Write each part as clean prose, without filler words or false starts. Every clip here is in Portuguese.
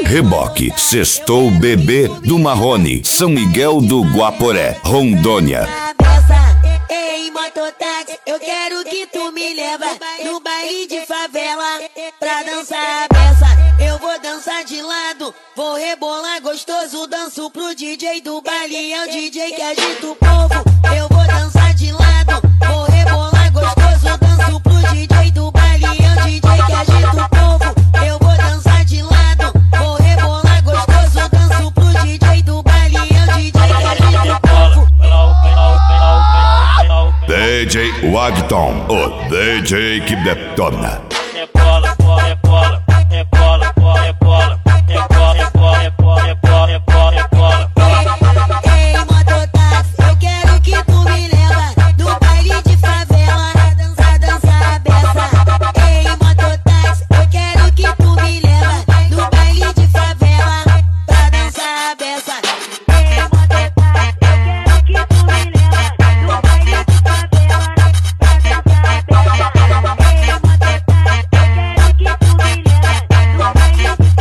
Reboque, Sextou Bebê do Marrone, São Miguel do Guaporé, Rondônia. Ei, mototáxi, eu quero que tu me leva no baile de favela pra dançar a beça. Eu vou dançar de lado, vou rebolar gostoso, danço pro DJ do baile, é o DJ que agita o povo. Eu vou dançar de lado, vou rebolar gostoso, danço pro DJ do baile, é o DJ que agita o povo. Eu vou dançar de lado, vou rebolar gostoso, danço pro DJ do baile, é o DJ que agita o povo. DJ Wagton, o DJ que detona. Rebola, rebola, rebola, rebola, rebola, rebola, rebola, rebola, rebola. Ei, mototáxi, eu quero que tu me leva no baile de favela pra dançar a beça. Ei, mototáxi, eu quero que tu me leva no baile de favela pra dançar a beça. Ei, mototáxi, eu quero que tu me leva no baile de favela pra dançar a beça. Ei, mototáxi, eu quero que tu me leva no baile de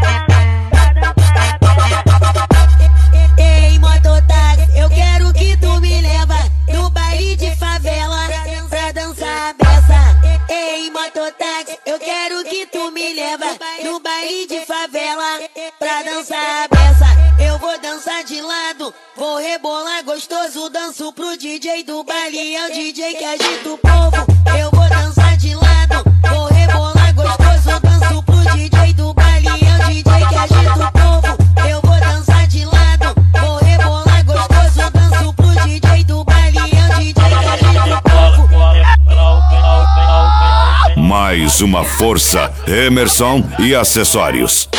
favela pra dançar a beça. Ei, mototáxi, eu quero que tu me leva no baile de favela pra dançar a beça. Eu vou dançar de lado, vou rebolar gostoso, danço pro DJ do baile, é o DJ que agita o povo. Eu vou dançar de lado, vou rebolar gostoso, danço pro DJ do baile, é o DJ que agita o povo. Eu vou dançar de lado, vou rebolar gostoso, danço pro DJ do baile, é o DJ que agita o povo. Mais uma força, Emerson e acessórios.